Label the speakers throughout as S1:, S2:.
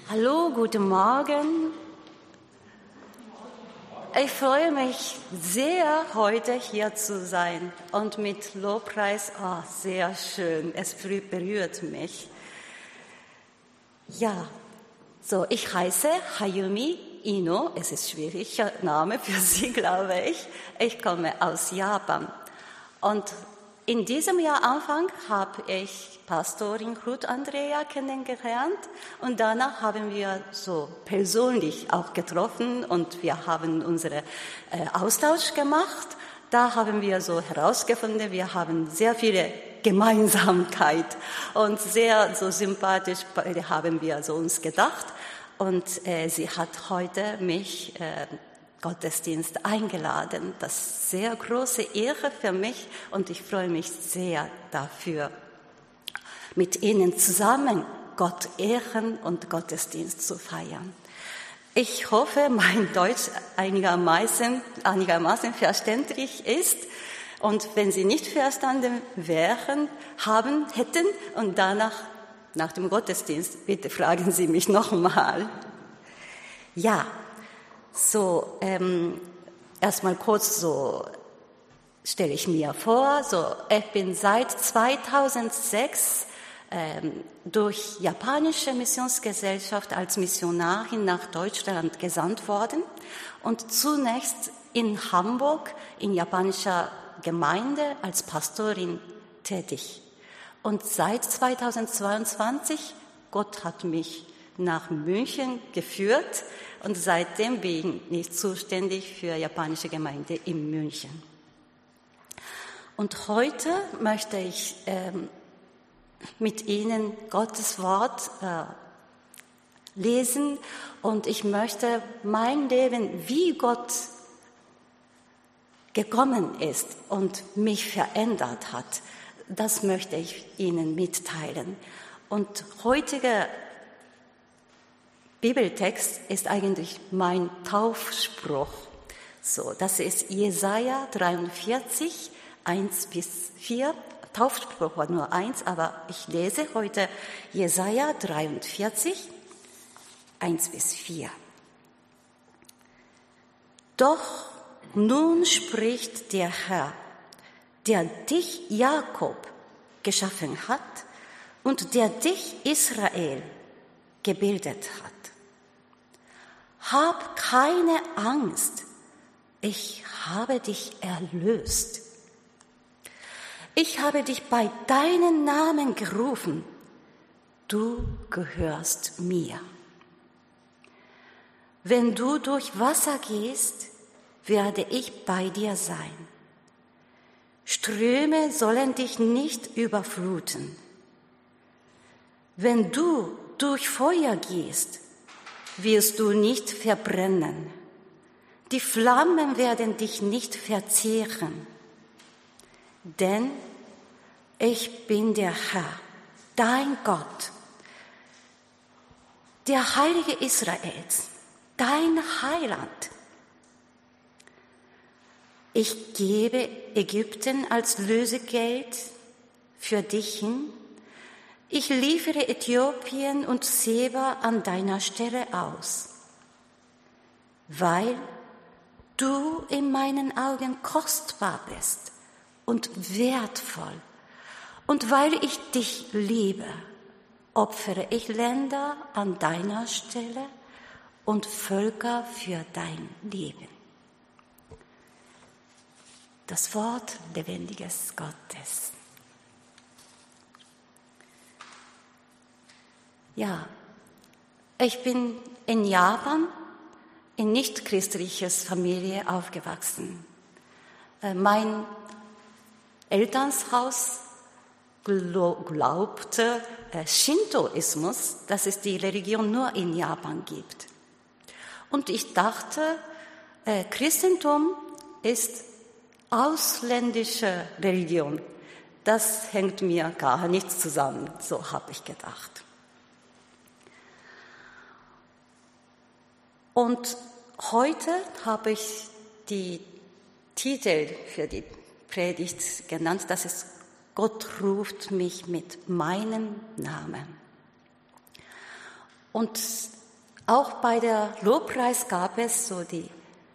S1: Hallo, guten Morgen. Ich freue mich sehr, heute hier zu sein und mit Lobpreis, sehr schön, es berührt mich. Ja, so, ich heiße Hayumi Ino, es ist ein schwieriger Name für Sie, glaube ich. Ich komme aus Japan und in diesem Jahr Anfang habe ich Pastorin Ruth Andrea kennengelernt und danach haben wir so persönlich auch getroffen und wir haben unseren Austausch gemacht. Da haben wir so herausgefunden, wir haben sehr viele Gemeinsamkeit und sehr so sympathisch haben wir so uns gedacht. Und sie hat heute mich Gottesdienst eingeladen. Das ist eine sehr große Ehre für mich und ich freue mich sehr dafür, mit Ihnen zusammen Gott ehren und Gottesdienst zu feiern. Ich hoffe, mein Deutsch einigermaßen verständlich ist und wenn Sie nicht verstanden hätten und danach, nach dem Gottesdienst, bitte fragen Sie mich nochmal. Ja. So, erstmal kurz so stelle ich mir vor, ich bin seit 2006 durch japanische Missionsgesellschaft als Missionarin nach Deutschland gesandt worden und zunächst in Hamburg in japanischer Gemeinde als Pastorin tätig. Und seit 2022, Gott hat mich nach München geführt und seitdem bin ich zuständig für japanische Gemeinde in München. Und heute möchte ich mit Ihnen Gottes Wort lesen und ich möchte mein Leben, wie Gott gekommen ist und mich verändert hat, das möchte ich Ihnen mitteilen. Und heutiger Bibeltext ist eigentlich mein Taufspruch. So, das ist Jesaja 43, 1-4. Taufspruch war nur 1, aber ich lese heute Jesaja 43, 1-4. Doch nun spricht der Herr, der dich Jakob geschaffen hat und der dich Israel gebildet hat. Hab keine Angst, ich habe dich erlöst. Ich habe dich bei deinem Namen gerufen, du gehörst mir. Wenn du durch Wasser gehst, werde ich bei dir sein. Ströme sollen dich nicht überfluten. Wenn du durch Feuer gehst, wirst du nicht verbrennen. Die Flammen werden dich nicht verzehren. Denn ich bin der Herr, dein Gott, der Heilige Israels, dein Heiland. Ich gebe Ägypten als Lösegeld für dich hin. Ich liefere Äthiopien und Seba an deiner Stelle aus, weil du in meinen Augen kostbar bist und wertvoll. Und weil ich dich liebe, opfere ich Länder an deiner Stelle und Völker für dein Leben. Das Wort lebendiges Gottes. Ja, ich bin in Japan in nicht-christliches Familie aufgewachsen. Mein Elternhaus glaubte Shintoismus, dass es die Religion nur in Japan gibt. Und ich dachte, Christentum ist ausländische Religion. Das hängt mir gar nicht zusammen, so habe ich gedacht. Und heute habe ich die Titel für die Predigt genannt, das ist Gott ruft mich mit meinem Namen. Und Auch bei der Lobpreis gab es so die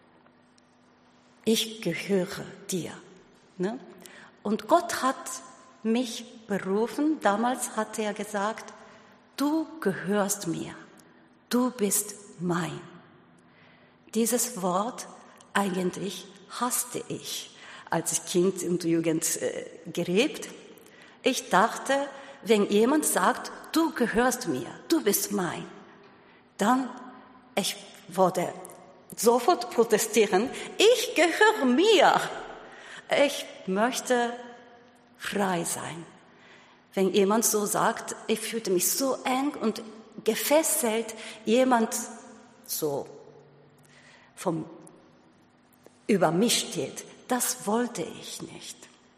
S1: Ich gehöre dir. Ne? Und Gott hat mich berufen. Damals hat er gesagt, du gehörst mir. Du bist mein. Dieses Wort eigentlich hasste ich als Kind und Jugend gelebt. Ich dachte, wenn jemand sagt, du gehörst mir, du bist mein, dann ich würde sofort protestieren, ich gehöre mir. Ich möchte frei sein. Wenn jemand so sagt, ich fühlte mich so eng und gefesselt, jemand so über mich steht, das wollte ich nicht.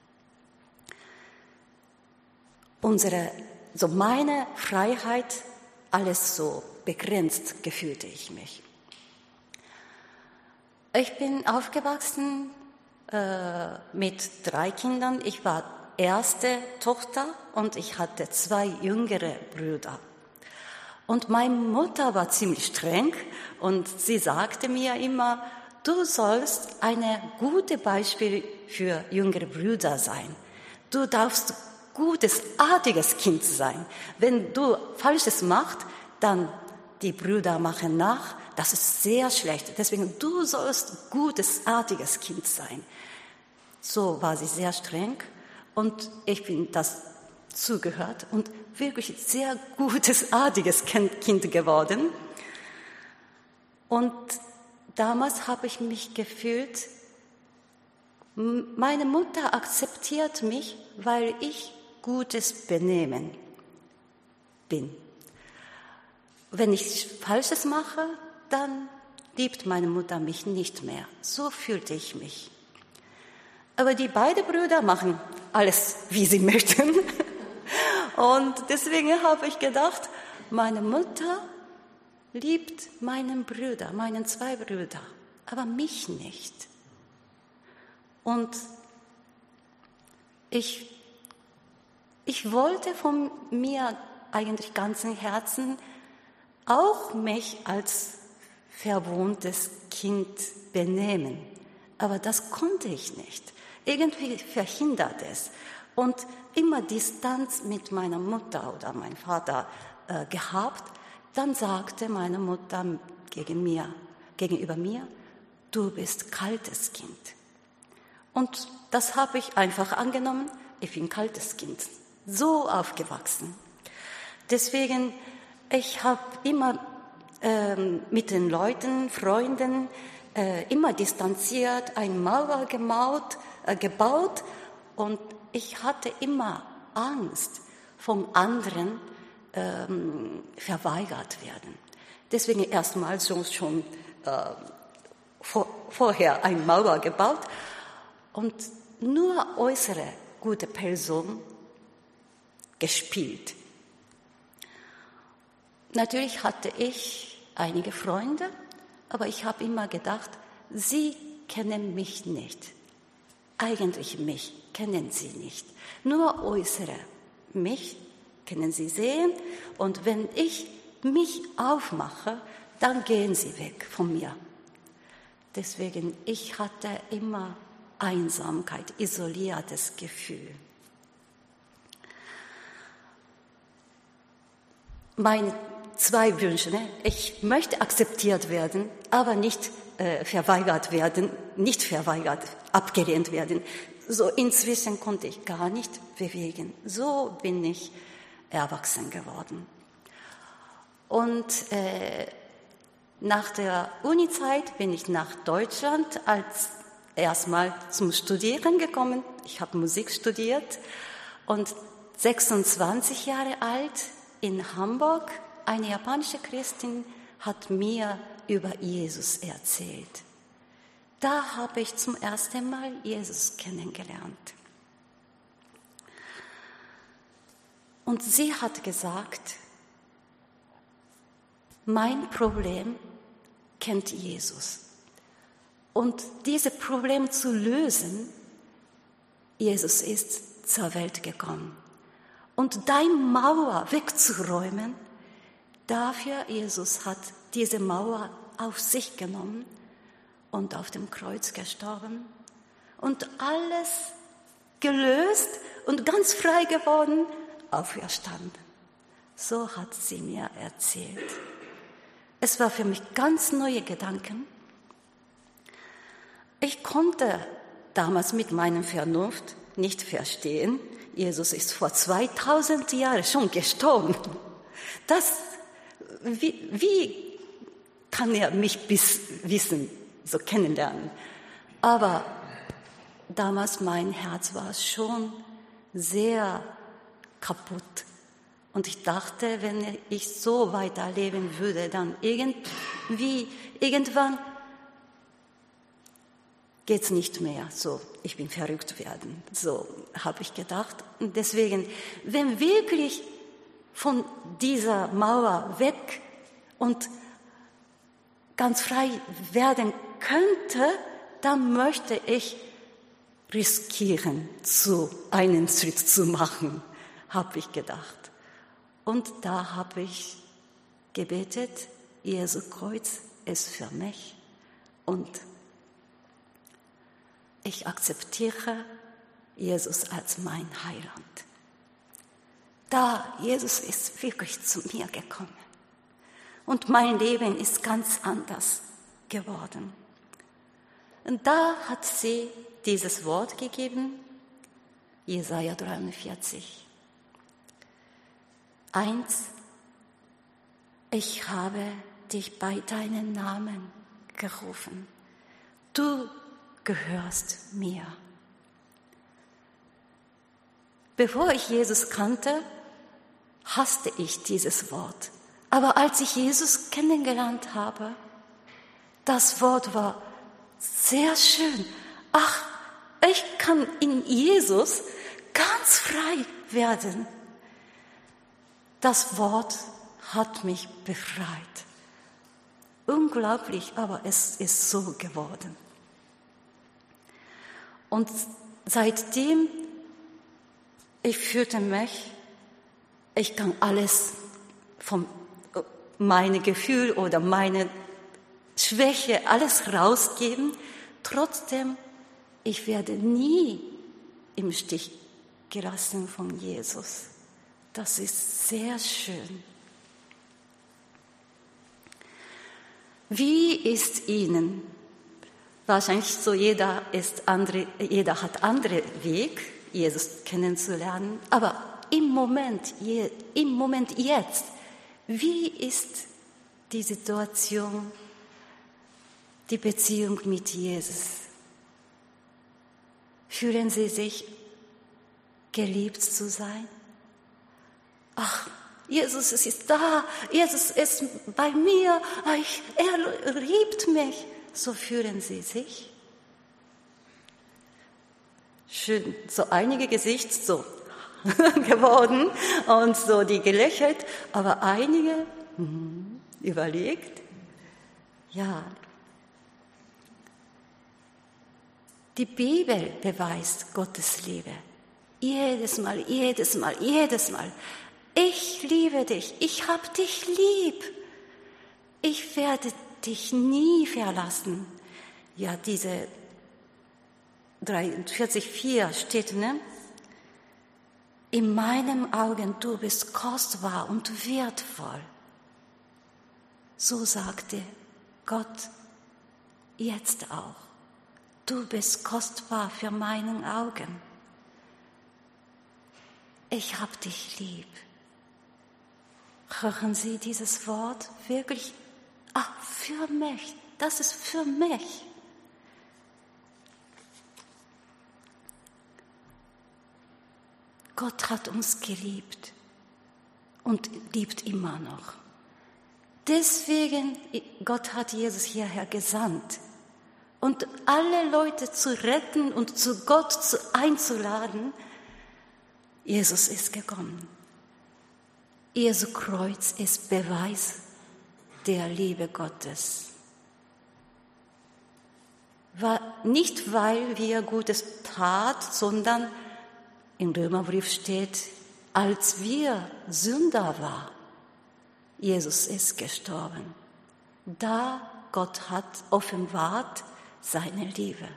S1: Meine Freiheit, alles so begrenzt, gefühlte ich mich. Ich bin aufgewachsen mit 3 Kindern. Ich war erste Tochter und ich hatte 2 jüngere Brüder. Und meine Mutter war ziemlich streng und sie sagte mir immer, du sollst eine gute Beispiel für jüngere Brüder sein. Du darfst gutes, artiges Kind sein. Wenn du Falsches machst, dann die Brüder machen nach. Das ist sehr schlecht. Deswegen, du sollst gutes, artiges Kind sein. So war sie sehr streng und ich bin das zugehört und wirklich sehr gutes, artiges Kind geworden. Und damals habe ich mich gefühlt, meine Mutter akzeptiert mich, weil ich gutes Benehmen bin. Wenn ich Falsches mache, dann liebt meine Mutter mich nicht mehr. So fühlte ich mich. Aber die beiden Brüder machen alles, wie sie möchten. Und deswegen habe ich gedacht, meine Mutter liebt meinen Bruder, meinen 2 Brüder, aber mich nicht. Und ich wollte von mir eigentlich ganzen Herzen auch mich als verwohntes Kind benehmen. Aber das konnte ich nicht. Irgendwie verhindert es. Und immer Distanz mit meiner Mutter oder meinem Vater gehabt. Dann sagte meine Mutter gegenüber mir, du bist kaltes Kind. Und das habe ich einfach angenommen. Ich bin kaltes Kind. So aufgewachsen. Deswegen, ich habe immer mit den Leuten, Freunden, immer distanziert, eine Mauer gebaut und ich hatte immer Angst, vom anderen verweigert werden. Deswegen erstmal schon vorher eine Mauer gebaut und nur äußere gute Person gespielt. Natürlich hatte ich einige Freunde, aber ich habe immer gedacht, sie kennen mich nicht. Eigentlich mich kennen sie nicht. Nur äußere mich können sie sehen und wenn ich mich aufmache, dann gehen sie weg von mir. Deswegen, ich hatte immer Einsamkeit, isoliertes Gefühl. Meine 2 Wünsche, ne? Ich möchte akzeptiert werden, aber nicht verweigert werden, abgelehnt werden. So inzwischen konnte ich gar nicht bewegen. So bin ich erwachsen geworden. Und nach der Unizeit bin ich nach Deutschland als erstmal zum Studieren gekommen. Ich habe Musik studiert und 26 Jahre alt in Hamburg, eine japanische Christin hat mir über Jesus erzählt. Da habe ich zum ersten Mal Jesus kennengelernt. Und sie hat gesagt, mein Problem kennt Jesus. Und dieses Problem zu lösen, Jesus ist zur Welt gekommen. Und deine Mauer wegzuräumen, dafür Jesus hat diese Mauer auf sich genommen und auf dem Kreuz gestorben und alles gelöst und ganz frei geworden, auferstanden. So hat sie mir erzählt. Es war für mich ganz neue Gedanken. Ich konnte damals mit meiner Vernunft nicht verstehen, Jesus ist vor 2000 Jahren schon gestorben. Wie kann er mich wissen, so kennenlernen? Aber damals mein Herz war schon sehr kaputt. Und ich dachte, wenn ich so weiterleben würde, dann irgendwann geht's nicht mehr. So, ich bin verrückt werden. So habe ich gedacht. Und deswegen, wenn wirklich von dieser Mauer weg und ganz frei werden könnte, dann möchte ich riskieren, so einen Schritt zu machen, habe ich gedacht. Und da habe ich gebetet, Jesu Kreuz ist für mich und ich akzeptiere Jesus als mein Heiland. Da Jesus ist wirklich zu mir gekommen und mein Leben ist ganz anders geworden. Und da hat sie dieses Wort gegeben, Jesaja 43. 1. Ich habe dich bei deinem Namen gerufen. Du gehörst mir. Bevor ich Jesus kannte, hasste ich dieses Wort. Aber als ich Jesus kennengelernt habe, das Wort war sehr schön. Ach, ich kann in Jesus ganz frei werden. Das Wort hat mich befreit. Unglaublich, aber es ist so geworden. Und seitdem, ich fühlte mich, ich kann alles von meinem Gefühl oder meine Schwäche, alles rausgeben. Trotzdem, ich werde nie im Stich gelassen von Jesus. Das ist sehr schön. Wie ist Ihnen? Wahrscheinlich so jeder hat andere Weg, Jesus kennenzulernen. Aber im Moment jetzt, wie ist die Situation, die Beziehung mit Jesus? Fühlen Sie sich geliebt zu sein? Ach, Jesus ist da, Jesus ist bei mir, er liebt mich. So fühlen Sie sich? Schön, so einige Gesichter so geworden und so die gelächelt, aber einige überlegt, ja. Die Bibel beweist Gottes Liebe. Jedes Mal. Ich liebe dich, ich hab dich lieb. Ich werde dich nie verlassen. Ja, diese 43,4 steht, ne? In meinen Augen, du bist kostbar und wertvoll. So sagte Gott jetzt auch. Du bist kostbar für meinen Augen. Ich hab dich lieb. Hören Sie dieses Wort wirklich? Ach, für mich. Das ist für mich. Gott hat uns geliebt und liebt immer noch. Deswegen, Gott hat Jesus hierher gesandt. Und alle Leute zu retten und zu Gott einzuladen, Jesus ist gekommen. Jesu Kreuz ist Beweis der Liebe Gottes. Nicht, weil wir Gutes tat, sondern im Römerbrief steht, als wir Sünder waren, Jesus ist gestorben. da Gott hat offenbart seine Liebe.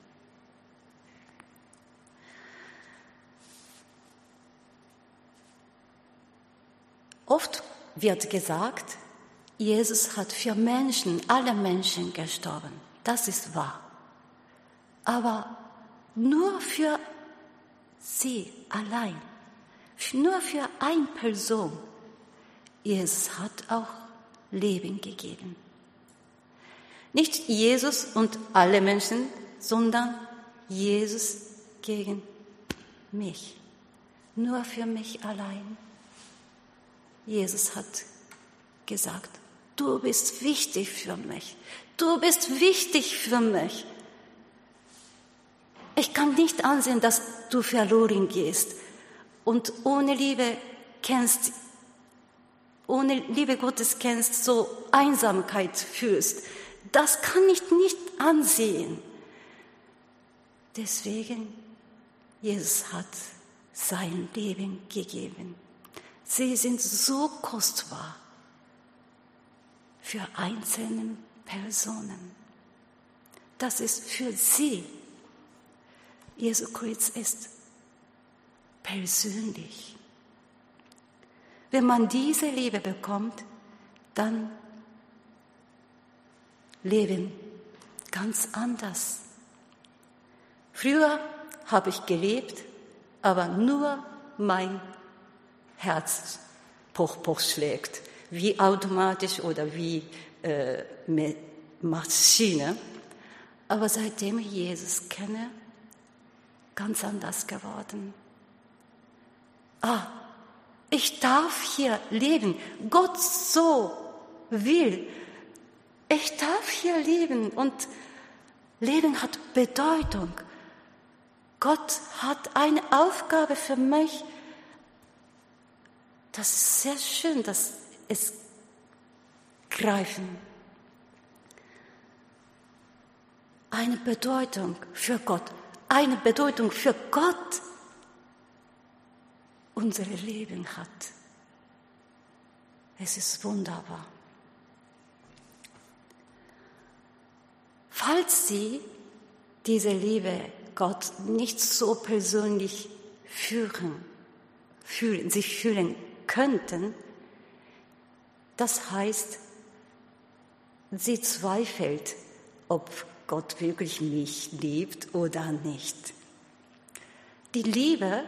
S1: Oft wird gesagt, Jesus hat für Menschen, alle Menschen gestorben. Das ist wahr. Aber nur für sie allein, nur für eine Person. Jesus hat auch Leben gegeben. Nicht Jesus und alle Menschen, sondern Jesus gegen mich. Nur für mich allein. Jesus hat gesagt, du bist wichtig für mich. Du bist wichtig für mich. Ich kann nicht ansehen, dass du verloren gehst und ohne Liebe Gottes kennst, so Einsamkeit fühlst. Das kann ich nicht ansehen. Deswegen, Jesus hat sein Leben gegeben. Sie sind so kostbar für einzelne Personen. Das ist für sie. Jesu Kreuz ist persönlich. Wenn man diese Liebe bekommt, dann leben ganz anders. Früher habe ich gelebt, aber nur mein Herz Poch schlägt, wie automatisch oder wie mit Maschine. Aber seitdem ich Jesus kenne, ganz anders geworden. Ich darf hier leben. Gott so will. Ich darf hier leben und Leben hat Bedeutung. Gott hat eine Aufgabe für mich. Das ist sehr schön, dass es greifen. Eine Bedeutung für Gott. Eine Bedeutung für Gott unser Leben hat. Es ist wunderbar. Falls Sie diese Liebe Gott nicht so persönlich sich fühlen könnten, das heißt, Sie zweifelt, ob Gott wirklich mich liebt oder nicht. Die Liebe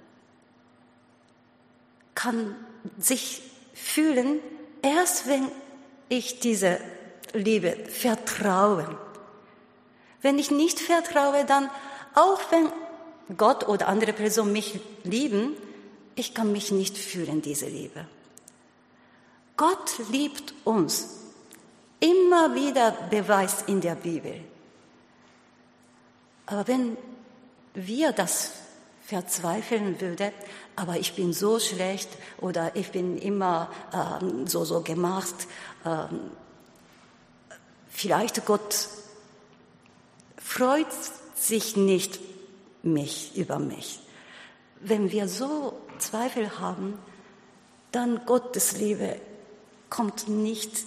S1: kann sich fühlen, erst wenn ich diese Liebe vertraue. Wenn ich nicht vertraue, dann, auch wenn Gott oder andere Personen mich lieben, ich kann mich nicht fühlen, diese Liebe. Gott liebt uns. Immer wieder beweist in der Bibel. Aber wenn wir das verzweifeln würden, aber ich bin so schlecht oder ich bin immer so gemacht, vielleicht Gott freut sich nicht über mich. Wenn wir so Zweifel haben, dann Gottes Liebe kommt nicht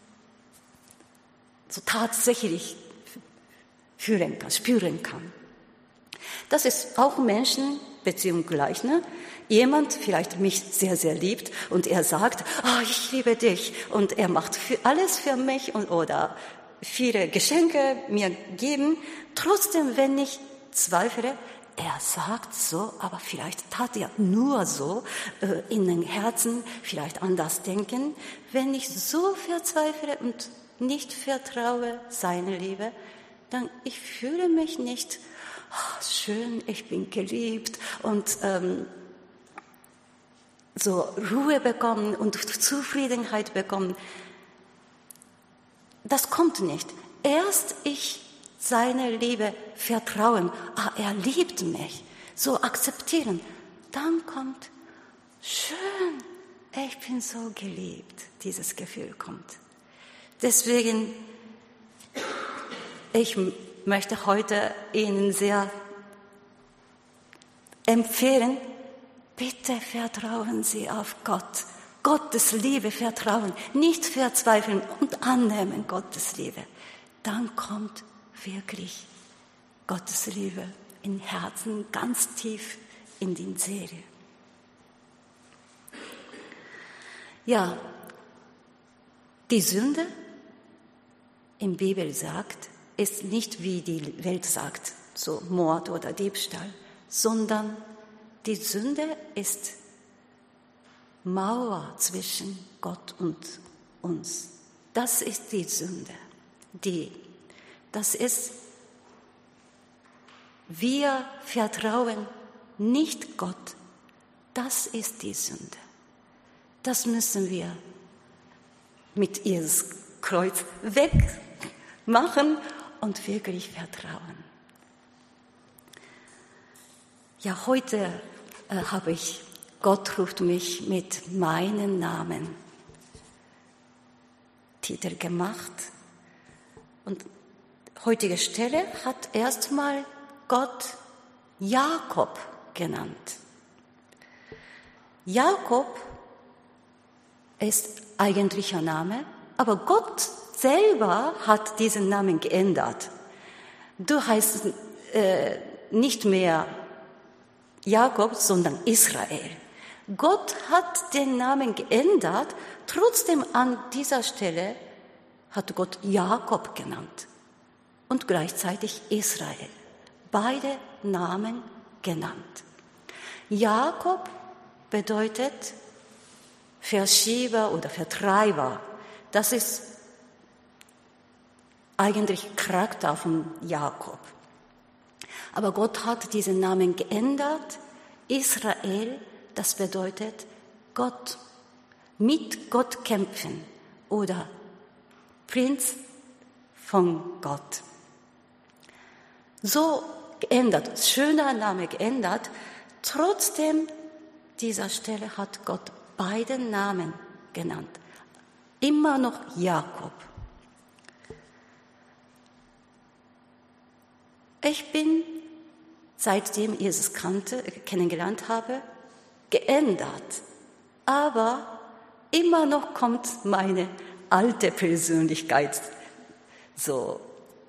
S1: so tatsächlich spüren kann. Das ist auch Menschen, Beziehung gleich, ne? Jemand vielleicht mich sehr, sehr liebt und er sagt, ich liebe dich und er macht alles für mich oder viele Geschenke mir geben. Trotzdem, wenn ich zweifle, er sagt so, aber vielleicht tat er nur so, in den Herzen vielleicht anders denken. Wenn ich so verzweifle und nicht vertraue seine Liebe, dann ich fühle mich nicht schön, ich bin geliebt und so Ruhe bekommen und Zufriedenheit bekommen. Das kommt nicht. Erst ich seine Liebe vertrauen, er liebt mich, so akzeptieren, dann kommt schön, ich bin so geliebt, dieses Gefühl kommt. Deswegen, ich möchte heute Ihnen sehr empfehlen, bitte vertrauen Sie auf Gott. Gottes Liebe vertrauen, nicht verzweifeln und annehmen Gottes Liebe, dann kommt wirklich Gottes Liebe im Herzen ganz tief in die Seele. Ja, die Sünde, in der Bibel sagt, ist nicht wie die Welt sagt, so Mord oder Diebstahl, sondern die Sünde ist Mauer zwischen Gott und uns. Das ist die Sünde. Das ist, wir vertrauen nicht Gott. Das ist die Sünde. Das müssen wir mit Jesus Kreuz wegmachen und wirklich vertrauen. Ja, heute habe ich Gott ruft mich mit meinem Namen Titel gemacht. Und heutige Stelle hat erstmal Gott Jakob genannt. Jakob ist eigentlicher Name, aber Gott selber hat diesen Namen geändert. Du heißt nicht mehr Jakob, sondern Israel. Gott hat den Namen geändert, trotzdem an dieser Stelle hat Gott Jakob genannt und gleichzeitig Israel. Beide Namen genannt. Jakob bedeutet Verschieber oder Vertreiber. Das ist eigentlich Charakter von Jakob. Aber Gott hat diesen Namen geändert. Israel, das bedeutet Gott, mit Gott kämpfen oder Prinz von Gott. So geändert, schöner Name geändert, trotzdem dieser Stelle hat Gott beide Namen genannt. Immer noch Jakob. Ich bin, seitdem ich Jesus kennengelernt habe, geändert. Aber immer noch kommt meine alte Persönlichkeit so.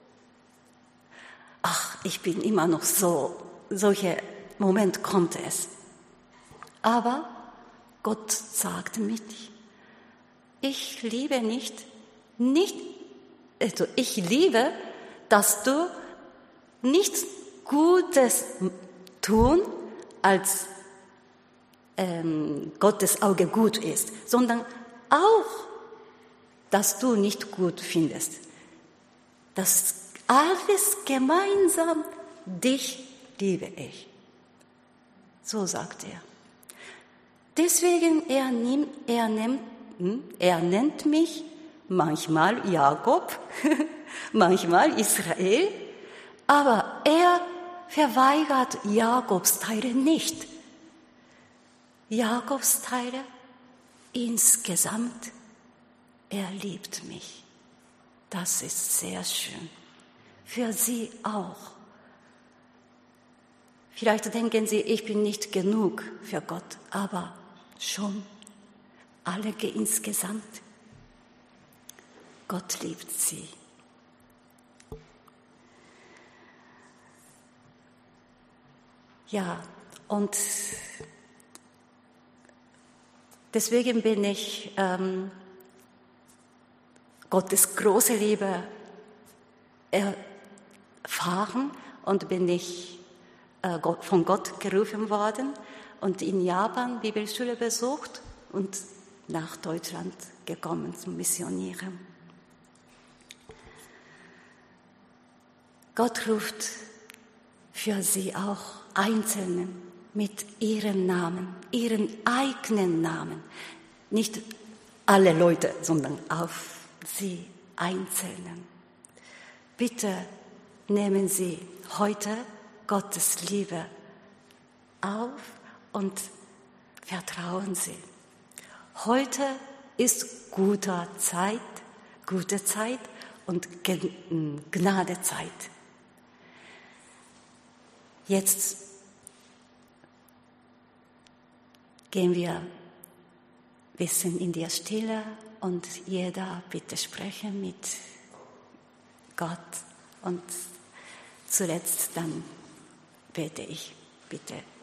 S1: Ach, ich bin immer noch so. Solche Moment kommt es. Aber Gott sagt mir, ich liebe ich liebe, dass du nichts Gutes tun, als Gottes Auge gut ist, sondern auch, dass du nicht gut findest. Das alles gemeinsam, dich liebe ich. So sagt er. Deswegen er nennt mich manchmal Jakob, manchmal Israel, aber er verweigert Jakobs Teile nicht. Jakobs Teile insgesamt, er liebt mich. Das ist sehr schön. Für Sie auch. Vielleicht denken Sie, ich bin nicht genug für Gott, aber schon alle insgesamt. Gott liebt Sie. Ja, und deswegen bin ich Gottes große Liebe erfahren und bin ich von Gott gerufen worden und in Japan Bibelschule besucht und nach Deutschland gekommen zum Missionieren. Gott ruft für Sie auch Einzelnen mit ihrem Namen, ihren eigenen Namen. Nicht alle Leute, sondern auf Sie Einzelnen. Bitte nehmen Sie heute Gottes Liebe auf und vertrauen Sie. Heute ist gute Zeit und Gnadezeit. Jetzt gehen wir Wir sind in der Stille und jeder bitte sprechen mit Gott und zuletzt dann bete ich, bitte.